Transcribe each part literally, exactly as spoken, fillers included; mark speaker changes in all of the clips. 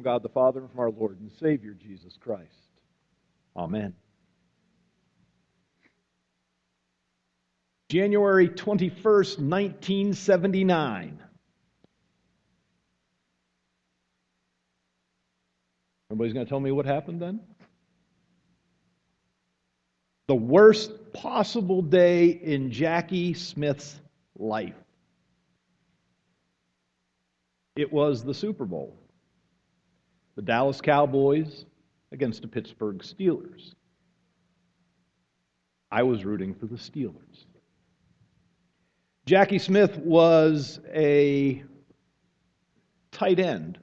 Speaker 1: God the Father and from our Lord and Savior, Jesus Christ. Amen. January twenty-first, nineteen seventy-nine. Everybody's going to tell me what happened then? The worst possible day in Jackie Smith's life. It was the Super Bowl. The Dallas Cowboys against the Pittsburgh Steelers. I was rooting for the Steelers. Jackie Smith was a tight end.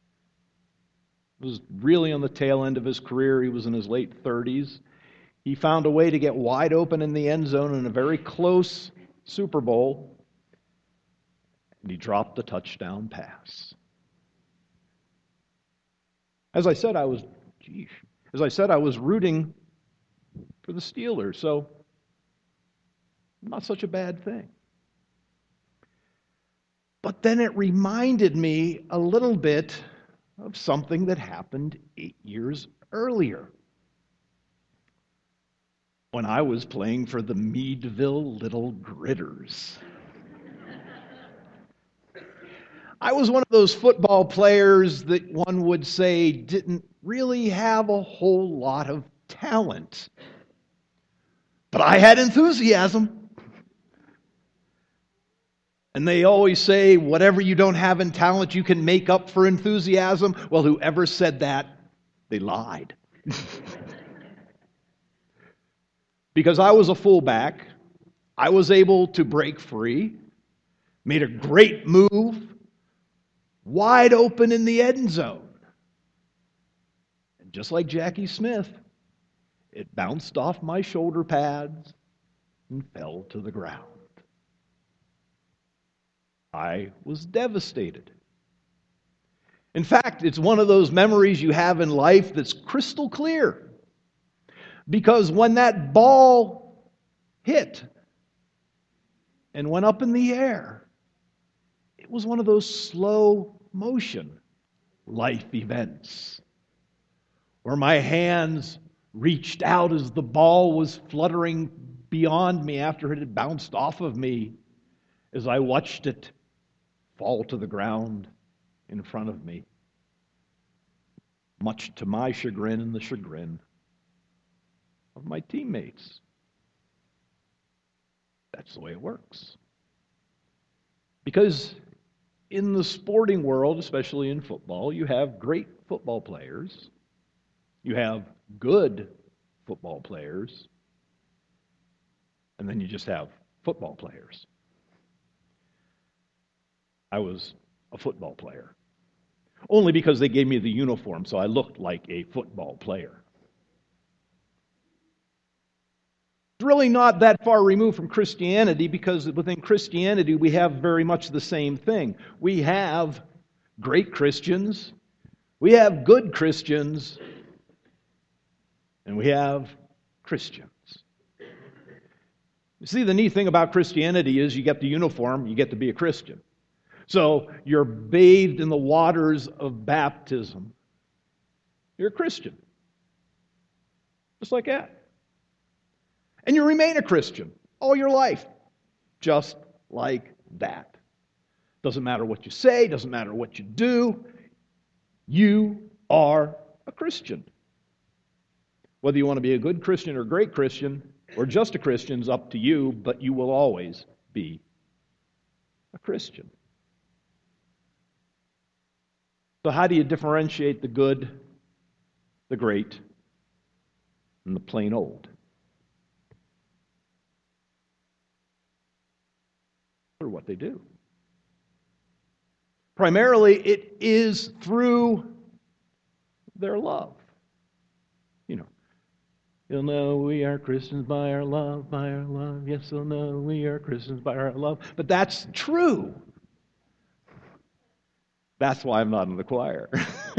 Speaker 1: Was really on the tail end of his career. He was in his late thirties. He found a way to get wide open in the end zone in a very close Super Bowl, and he dropped a touchdown pass. As I said, I was, geez, as I said, I was rooting for the Steelers, so not such a bad thing. But then it reminded me a little bit of something that happened eight years earlier, when I was playing for the Meadville Little Gritters. I was one of those football players that one would say didn't really have a whole lot of talent. But I had enthusiasm. And they always say, whatever you don't have in talent, you can make up for enthusiasm. Well, whoever said that, they lied. Because I was a fullback, I was able to break free, made a great move, wide open in the end zone. And just like Jackie Smith, it bounced off my shoulder pads and fell to the ground. I was devastated. In fact, it's one of those memories you have in life that's crystal clear. Because when that ball hit and went up in the air, it was one of those slow motion life events where my hands reached out as the ball was fluttering beyond me after it had bounced off of me as I watched it fall to the ground in front of me, much to my chagrin and the chagrin of my teammates. That's the way it works. Because in the sporting world, especially in football, you have great football players. You have good football players. And then you just have football players. I was a football player. Only because they gave me the uniform, so I looked like a football player. It's really not that far removed from Christianity, because within Christianity we have very much the same thing. We have great Christians, we have good Christians, and we have Christians. You see, the neat thing about Christianity is you get the uniform, you get to be a Christian. So you're bathed in the waters of baptism. You're a Christian. Just like that. And you remain a Christian all your life, just like that. Doesn't matter what you say, doesn't matter what you do, you are a Christian. Whether you want to be a good Christian or a great Christian, or just a Christian is up to you, but you will always be a Christian. So how do you differentiate the good, the great, and the plain old? Or what they do. Primarily, it is through their love. You know, you'll know we are Christians by our love, by our love. Yes, you'll know we are Christians by our love. But that's true. That's why I'm not in the choir.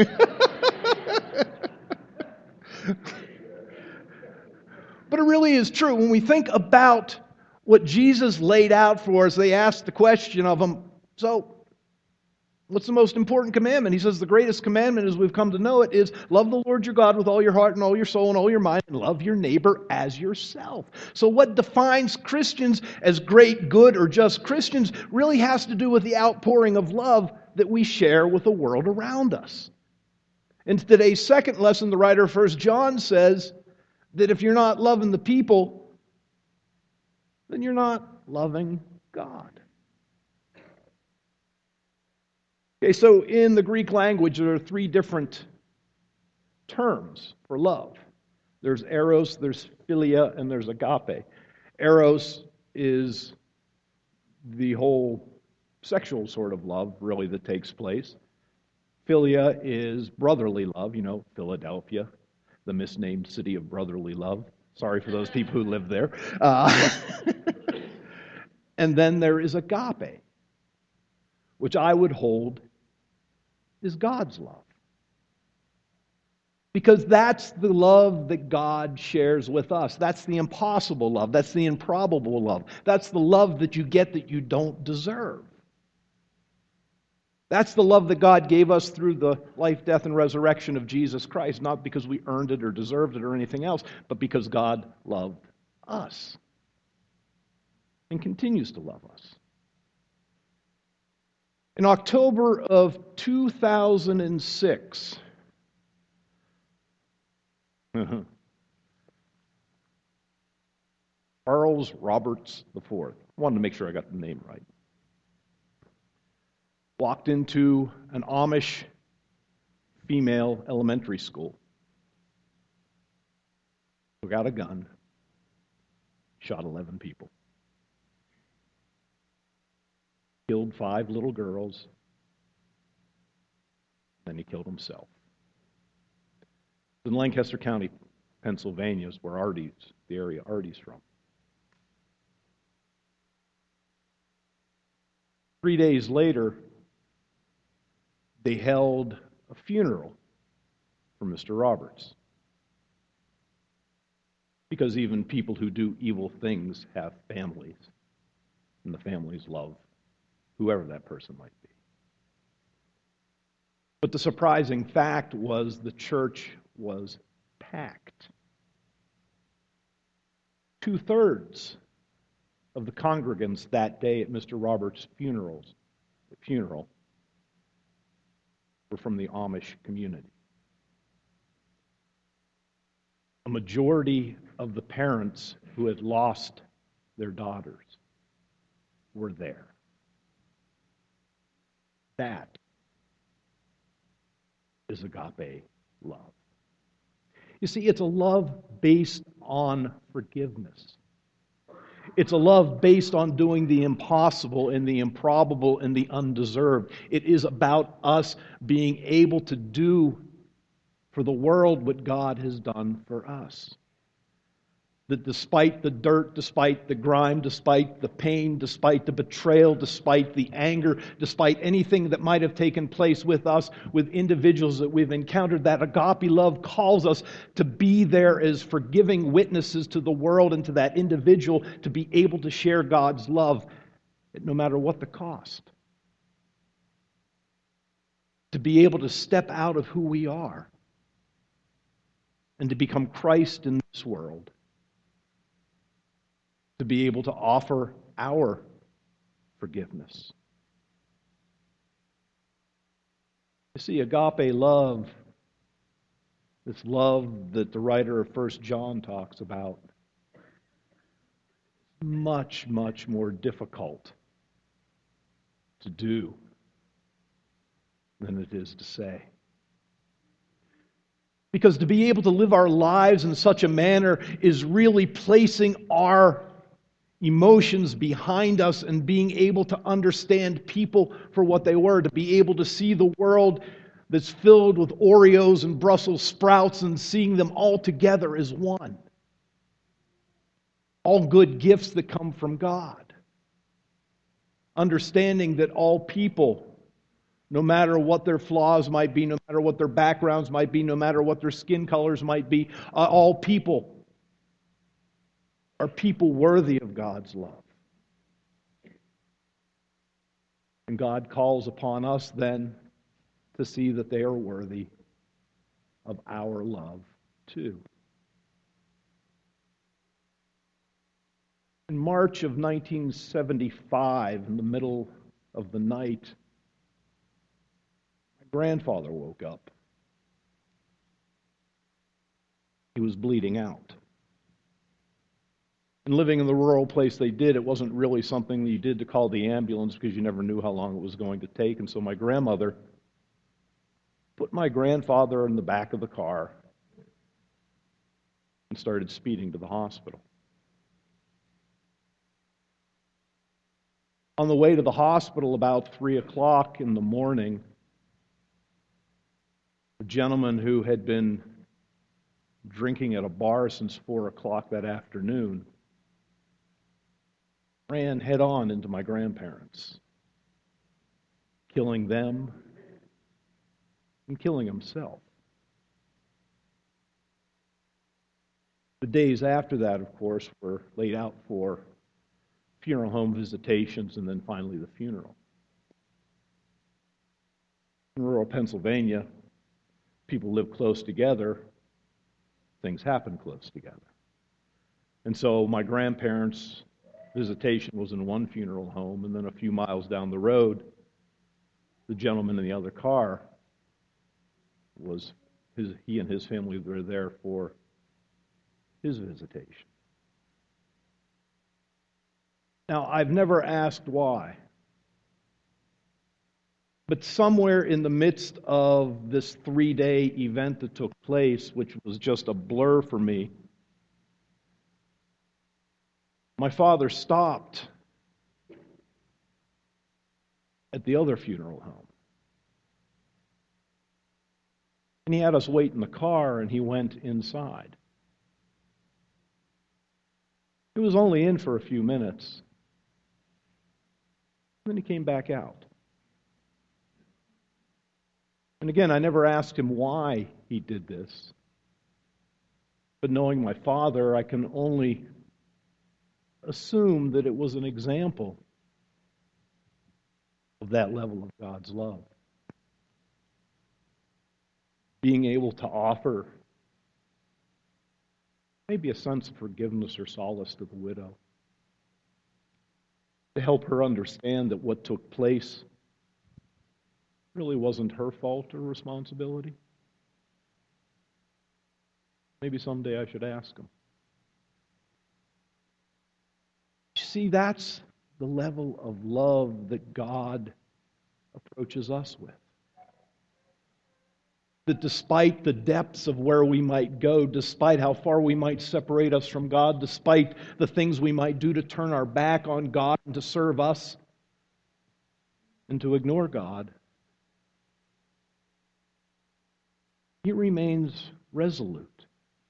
Speaker 1: But it really is true. When we think about what Jesus laid out for us, they asked the question of him, so What's the most important commandment? He says the greatest commandment, as we've come to know it, is love the Lord your God with all your heart and all your soul and all your mind, and love your neighbor as yourself. So what defines Christians as great, good, or just Christians really has to do with the outpouring of love that we share with the world around us. In today's second lesson, the writer of First John says that if you're not loving the people, then you're not loving God. Okay, so in the Greek language, there are three different terms for love. There's eros, there's philia, and there's agape. Eros is the whole sexual sort of love, really, that takes place. Philia is brotherly love, you know, Philadelphia, the misnamed city of brotherly love. Sorry for those people who live there. Uh, and then there is agape, which I would hold is God's love. Because that's the love that God shares with us. That's the impossible love. That's the improbable love. That's the love that you get that you don't deserve. That's the love that God gave us through the life, death, and resurrection of Jesus Christ, not because we earned it or deserved it or anything else, but because God loved us and continues to love us. In October of two thousand six, Charles Roberts the fourth, I wanted to make sure I got the name right, walked into an Amish female elementary school, took out a gun, shot eleven people. Killed five little girls, then he killed himself. In Lancaster County, Pennsylvania, is where Artie's, the area Artie's from. Three days later, they held a funeral for Mister Roberts. Because even people who do evil things have families, and the families love whoever that person might be. But the surprising fact was the church was packed. Two-thirds of the congregants that day at Mister Roberts' funerals, funeral were from the Amish community. A majority of the parents who had lost their daughters were there. That is agape love. You see, it's a love based on forgiveness. It's a love based on doing the impossible and the improbable and the undeserved. It is about us being able to do for the world what God has done for us. That despite the dirt, despite the grime, despite the pain, despite the betrayal, despite the anger, despite anything that might have taken place with us, with individuals that we've encountered, that agape love calls us to be there as forgiving witnesses to the world and to that individual, to be able to share God's love, no matter what the cost. To be able to step out of who we are and to become Christ in this world. To be able to offer our forgiveness. You see, agape love, this love that the writer of First John talks about, much, much more difficult to do than it is to say. Because to be able to live our lives in such a manner is really placing our emotions behind us and being able to understand people for what they were, to be able to see the world that's filled with Oreos and Brussels sprouts and seeing them all together as one. All good gifts that come from God. Understanding that all people, no matter what their flaws might be, no matter what their backgrounds might be, no matter what their skin colors might be, uh, all people are people worthy of God's love. And God calls upon us then to see that they are worthy of our love too. In March of nineteen seventy-five, in the middle of the night, my grandfather woke up. He was bleeding out. And living in the rural place they did, it wasn't really something you did to call the ambulance because you never knew how long it was going to take. And so my grandmother put my grandfather in the back of the car and started speeding to the hospital. On the way to the hospital about three o'clock in the morning, a gentleman who had been drinking at a bar since four o'clock that afternoon ran head on into my grandparents, killing them and killing himself. The days after that, of course, were laid out for funeral home visitations and then finally the funeral. In rural Pennsylvania, people live close together, things happen close together. And so my grandparents' visitation was in one funeral home, and then a few miles down the road, the gentleman in the other car was his, he and his family were there for his visitation. Now, I've never asked why, but somewhere in the midst of this three-day event that took place, which was just a blur for me, my father stopped at the other funeral home. And he had us wait in the car, and he went inside. He was only in for a few minutes. Then he came back out. And again, I never asked him why he did this. But knowing my father, I can only assume that it was an example of that level of God's love. Being able to offer maybe a sense of forgiveness or solace to the widow, to help her understand that what took place really wasn't her fault or responsibility. Maybe someday I should ask him. You see, that's the level of love that God approaches us with. That despite the depths of where we might go, despite how far we might separate us from God, despite the things we might do to turn our back on God and to serve us and to ignore God, He remains resolute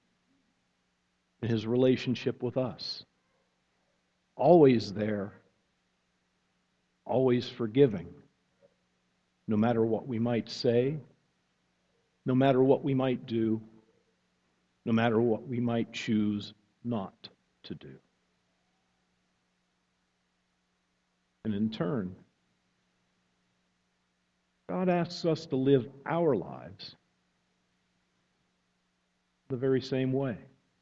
Speaker 1: in His relationship with us. Always there, always forgiving, no matter what we might say, no matter what we might do, no matter what we might choose not to do. And in turn, God asks us to live our lives the very same way.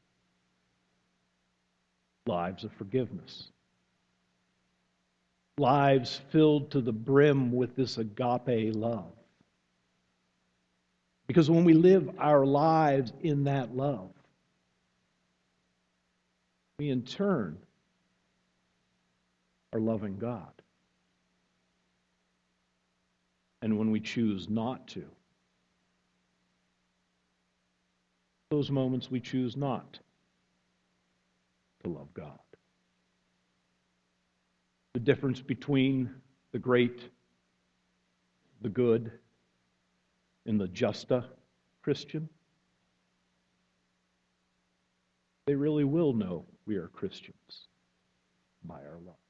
Speaker 1: Lives of forgiveness. Lives filled to the brim with this agape love. Because when we live our lives in that love, we in turn are loving God. And when we choose not to, those moments we choose not to love God. The difference between the great, the good, and the justa Christian, they really will know we are Christians by our love.